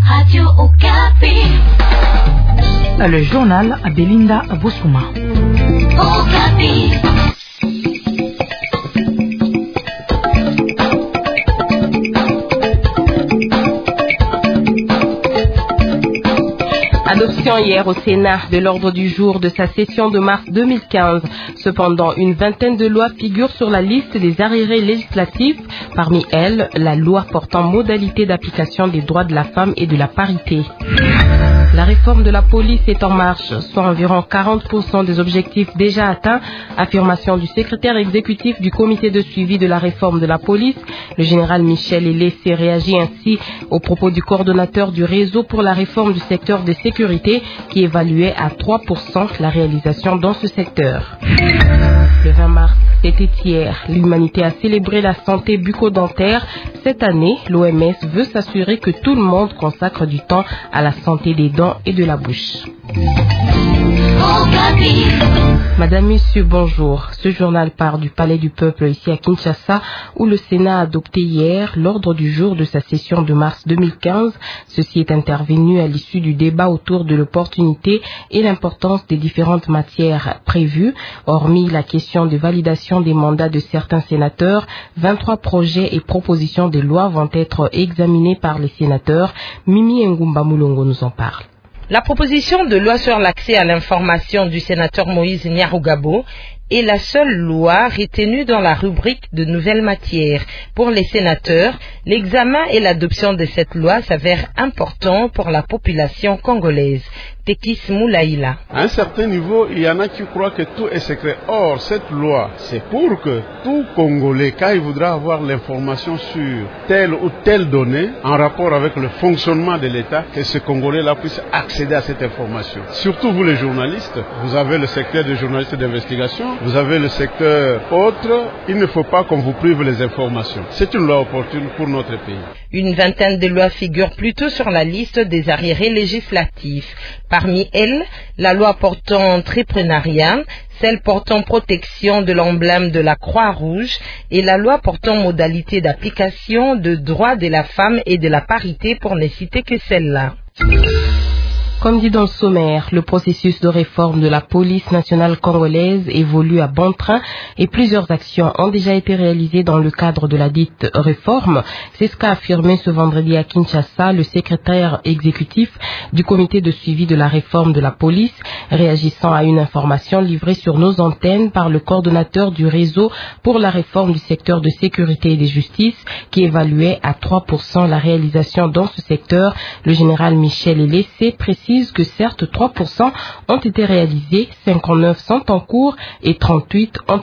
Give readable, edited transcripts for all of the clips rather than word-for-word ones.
Radio Okapi. Le journal à Belinda Bosuma. Okapi. Adoption hier au Sénat de l'ordre du jour de sa session de mars 2015. Cependant, une vingtaine de lois figurent sur la liste des arriérés législatifs. Parmi elles, la loi portant modalité d'application des droits de la femme et de la parité. La réforme de la police est en marche, soit environ 40% des objectifs déjà atteints. Affirmation du secrétaire exécutif du comité de suivi de la réforme de la police. Le général Michel Elessé réagit ainsi aux propos du coordonnateur du réseau pour la réforme du secteur de sécurité qui évaluait à 3% la réalisation dans ce secteur. Le 20 mars, c'était hier, l'humanité a célébré la santé bucco-dentaire. Cette année, l'OMS veut s'assurer que tout le monde consacre du temps à la santé des dents et de la bouche. Madame, Monsieur, bonjour. Ce journal part du Palais du Peuple ici à Kinshasa où le Sénat a adopté hier l'ordre du jour de sa session de mars 2015. Ceci est intervenu à l'issue du débat autour de l'opportunité et l'importance des différentes matières prévues. Hormis la question de validation des mandats de certains sénateurs, 23 projets et propositions de loi vont être examinés par les sénateurs. Mimi Ngumba Mulongo nous en parle. La proposition de loi sur l'accès à l'information du sénateur Moïse Nyarugabo est la seule loi retenue dans la rubrique de nouvelles matières. Pour les sénateurs, l'examen et l'adoption de cette loi s'avèrent importants pour la population congolaise. Tekis Moulaïla. À un certain niveau, il y en a qui croient que tout est secret. Or, cette loi, c'est pour que tout Congolais, quand il voudra avoir l'information sur telle ou telle donnée, en rapport avec le fonctionnement de l'État, que ce Congolais-là puisse accéder à cette information. Surtout vous les journalistes, vous avez le secteur des journalistes d'investigation, vous avez le secteur autre, il ne faut pas qu'on vous prive les informations. C'est une loi opportune pour notre pays. Une vingtaine de lois figurent plutôt sur la liste des arriérés législatifs. Parmi elles, la loi portant entrepreneuriat, celle portant protection de l'emblème de la Croix-Rouge et la loi portant modalité d'application de droits de la femme et de la parité pour ne citer que celle-là. Comme dit dans le sommaire, le processus de réforme de la police nationale congolaise évolue à bon train et plusieurs actions ont déjà été réalisées dans le cadre de la dite réforme. C'est ce qu'a affirmé ce vendredi à Kinshasa le secrétaire exécutif du comité de suivi de la réforme de la police, réagissant à une information livrée sur nos antennes par le coordonnateur du réseau pour la réforme du secteur de sécurité et de justice qui évaluait à 3% la réalisation dans ce secteur. Le général Michel Elessé précise que certes 3% ont été réalisés, 59 sont en cours et 38 ont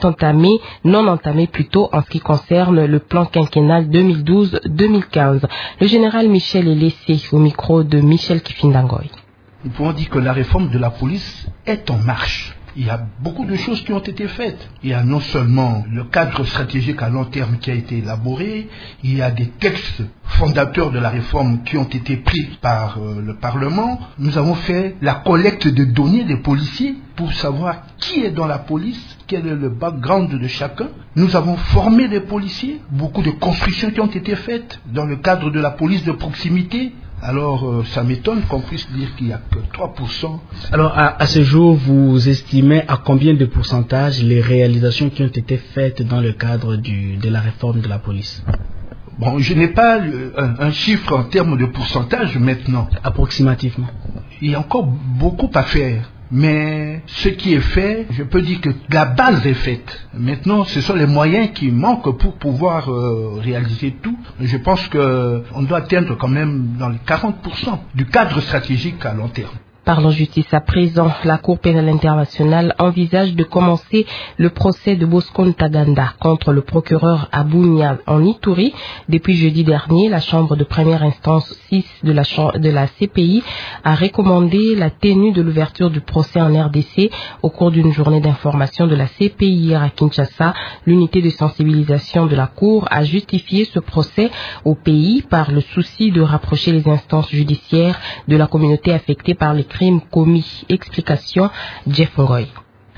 non entamé plutôt en ce qui concerne le plan quinquennal 2012-2015. Le général Michel Elessé au micro de Michel Kifindangoy. Nous pouvons dire que la réforme de la police est en marche. Il y a beaucoup de choses qui ont été faites. Il y a non seulement le cadre stratégique à long terme qui a été élaboré, il y a des textes fondateurs de la réforme qui ont été pris par le Parlement. Nous avons fait la collecte de données des policiers pour savoir qui est dans la police, quel est le background de chacun. Nous avons formé des policiers, beaucoup de constructions qui ont été faites dans le cadre de la police de proximité. Alors, ça m'étonne qu'on puisse dire qu'il n'y a que 3%. Alors, à ce jour, vous estimez à combien de pourcentage les réalisations qui ont été faites dans le cadre de la réforme de la police? Bon, je n'ai pas un chiffre en termes de pourcentage maintenant. Approximativement. Il y a encore beaucoup à faire. Mais ce qui est fait, je peux dire que la base est faite. Maintenant, ce sont les moyens qui manquent pour pouvoir réaliser tout. Je pense qu'on doit atteindre quand même dans les 40% du cadre stratégique à long terme. Parlons justice à présent. La Cour pénale internationale envisage de commencer le procès de Bosco Ntaganda contre le procureur Abounia en Ituri. Depuis jeudi dernier, la Chambre de première instance 6 de la CPI a recommandé la tenue de l'ouverture du procès en RDC au cours d'une journée d'information de la CPI hier à Kinshasa. L'unité de sensibilisation de la Cour a justifié ce procès au pays par le souci de rapprocher les instances judiciaires de la communauté affectée par les crimes commis. Explication, Jeff Ngoy.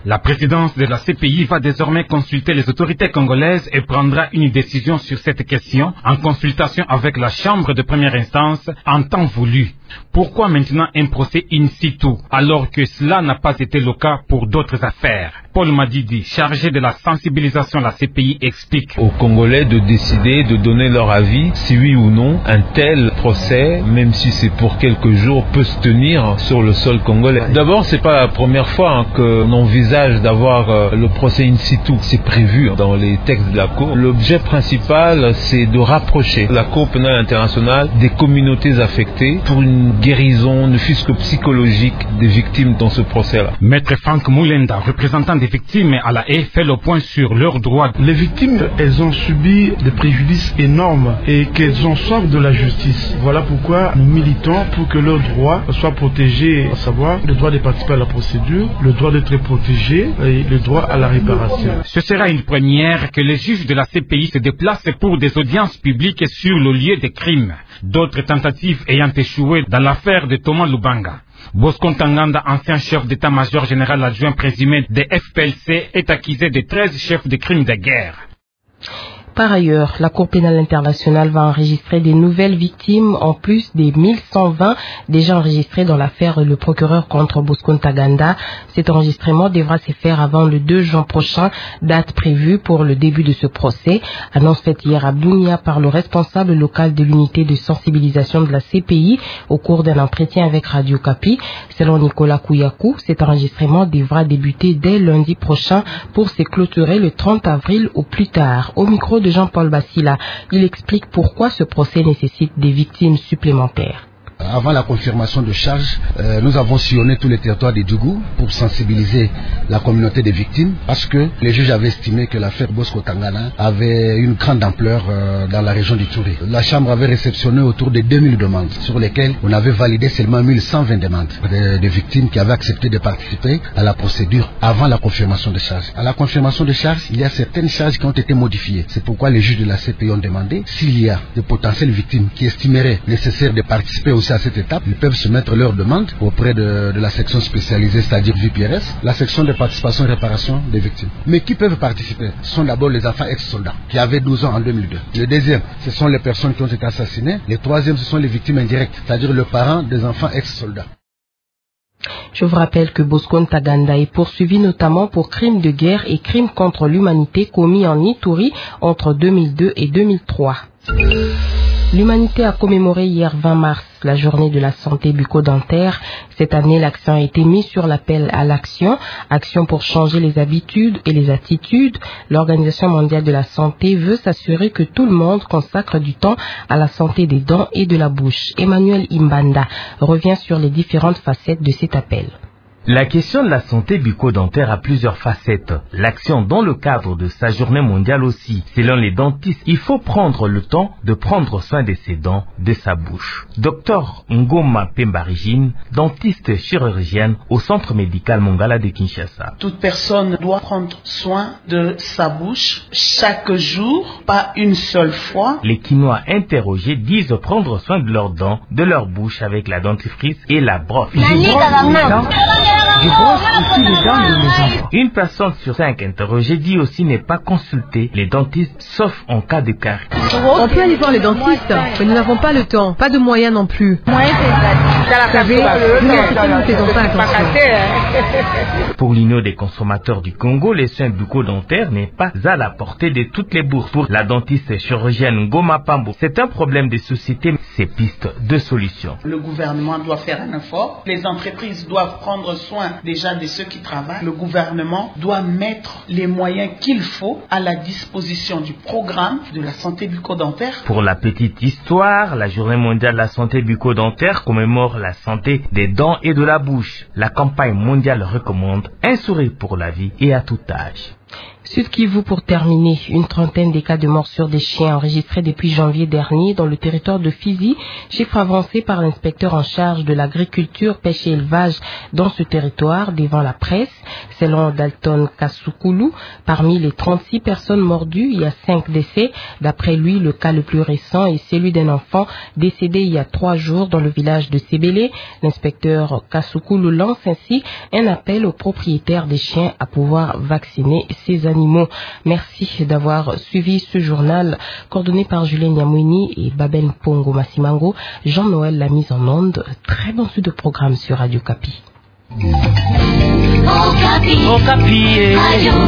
La présidence de la CPI va désormais consulter les autorités congolaises et prendra une décision sur cette question en consultation avec la Chambre de première instance en temps voulu. Pourquoi maintenant un procès in situ alors que cela n'a pas été le cas pour d'autres affaires? Paul Madidi, chargé de la sensibilisation de la CPI, explique aux Congolais de décider, de donner leur avis, si oui ou non un tel procès, même si c'est pour quelques jours, peut se tenir sur le sol congolais. D'abord, c'est pas la première fois qu'on envisage d'avoir le procès in situ. C'est prévu dans les textes de la Cour. L'objet principal, c'est de rapprocher la Cour pénale internationale des communautés affectées pour une guérison, ne fût-ce que psychologique, des victimes dans ce procès-là. Maître Franck Moulenda, représentant des victimes à la haie, fait le point sur leurs droits. Les victimes, elles ont subi des préjudices énormes et qu'elles en sortent de la justice. Voilà pourquoi nous militons pour que leurs droits soient protégés, à savoir le droit de participer à la procédure, le droit d'être protégé et le droit à la réparation. Ce sera une première que les juges de la CPI se déplacent pour des audiences publiques sur le lieu des crimes. D'autres tentatives ayant échoué dans l'affaire de Thomas Lubanga. Bosco Ntaganda, ancien chef d'état-major général adjoint présumé des FPLC, est accusé de 13 chefs de crimes de guerre. Par ailleurs, la Cour pénale internationale va enregistrer des nouvelles victimes en plus des 1120 déjà enregistrées dans l'affaire Le procureur contre Bosco Ntaganda. Cet enregistrement devra se faire avant le 2 juin prochain, date prévue pour le début de ce procès. Annonce faite hier à Bunia par le responsable local de l'unité de sensibilisation de la CPI au cours d'un entretien avec Radio Kapi. Selon Nicolas Kouyakou, cet enregistrement devra débuter dès lundi prochain pour se clôturer le 30 avril au plus tard. Au micro de Jean-Paul Bassila, il explique pourquoi ce procès nécessite des victimes supplémentaires. Avant la confirmation de charges, nous avons sillonné tous les territoires de Djougou pour sensibiliser la communauté des victimes parce que les juges avaient estimé que l'affaire Bosco Ntaganda avait une grande ampleur dans la région du Touré. La Chambre avait réceptionné autour de 2000 demandes sur lesquelles on avait validé seulement 1120 demandes de victimes qui avaient accepté de participer à la procédure avant la confirmation de charges. À la confirmation de charges, il y a certaines charges qui ont été modifiées. C'est pourquoi les juges de la CPI ont demandé s'il y a de potentielles victimes qui estimeraient nécessaire de participer aussi à cette étape, ils peuvent soumettre leurs demandes auprès de la section spécialisée, c'est-à-dire VPRS, la section de participation et réparation des victimes. Mais qui peuvent participer? Ce sont d'abord les enfants ex-soldats qui avaient 12 ans en 2002. Le deuxième, ce sont les personnes qui ont été assassinées. Le troisième, ce sont les victimes indirectes, c'est-à-dire le parent des enfants ex-soldats. Je vous rappelle que Bosco Ntaganda est poursuivi notamment pour crimes de guerre et crimes contre l'humanité commis en Ituri entre 2002 et 2003. L'humanité a commémoré hier 20 mars la journée de la santé bucco-dentaire. Cette année, l'accent a été mis sur l'appel à l'action, action pour changer les habitudes et les attitudes. L'Organisation mondiale de la santé veut s'assurer que tout le monde consacre du temps à la santé des dents et de la bouche. Emmanuel Imbanda revient sur les différentes facettes de cet appel. La question de la santé bucco-dentaire a plusieurs facettes. L'action dans le cadre de sa journée mondiale aussi. Selon les dentistes, il faut prendre le temps de prendre soin de ses dents, de sa bouche. Docteur Ngoma Pembarigine, dentiste chirurgienne au centre médical Mongala de Kinshasa. Toute personne doit prendre soin de sa bouche chaque jour, pas une seule fois. Les Quinois interrogés disent prendre soin de leurs dents, de leur bouche avec la dentifrice et la brosse. Je brosse aussi les dents de mes enfants. Une personne sur 5 interrogée dit aussi ne pas consulter les dentistes sauf en cas de carie. On peut aller voir les dentistes, mais nous n'avons pas le temps, pas de moyens non plus. Vous savez, nous ne faisons pas attention. Pour l'Union des consommateurs du Congo, les soins bucco-dentaires n'est pas à la portée de toutes les bourses. Pour la dentiste chirurgienne Ngoma Pambo, c'est un problème de société, c'est piste de solution. Le gouvernement doit faire un effort, les entreprises doivent prendre soin déjà de ceux qui travaillent. Le gouvernement doit mettre les moyens qu'il faut à la disposition du programme de la santé bucco-dentaire. Pour la petite histoire, la Journée mondiale de la santé bucco-dentaire commémore la santé des dents et de la bouche. La campagne mondiale recommande un sourire pour la vie et à tout âge. Sud Kivu pour terminer, une trentaine des cas de morsure des chiens enregistrés depuis janvier dernier dans le territoire de Fizi, chiffre avancé par l'inspecteur en charge de l'agriculture, pêche et élevage dans ce territoire devant la presse. Selon Dalton Kasukulu, parmi les 36 personnes mordues, il y a 5 décès. D'après lui, le cas le plus récent est celui d'un enfant décédé il y a 3 jours dans le village de Sebele. L'inspecteur Kasukulu lance ainsi un appel aux propriétaires des chiens à pouvoir vacciner ces animaux. Merci d'avoir suivi ce journal coordonné par Julien Nyamouini et Babel Pongo Massimango. Jean-Noël l'a mise en onde. Très bon suite de programme sur Radio Okapi. Okapi. Okapi. Radio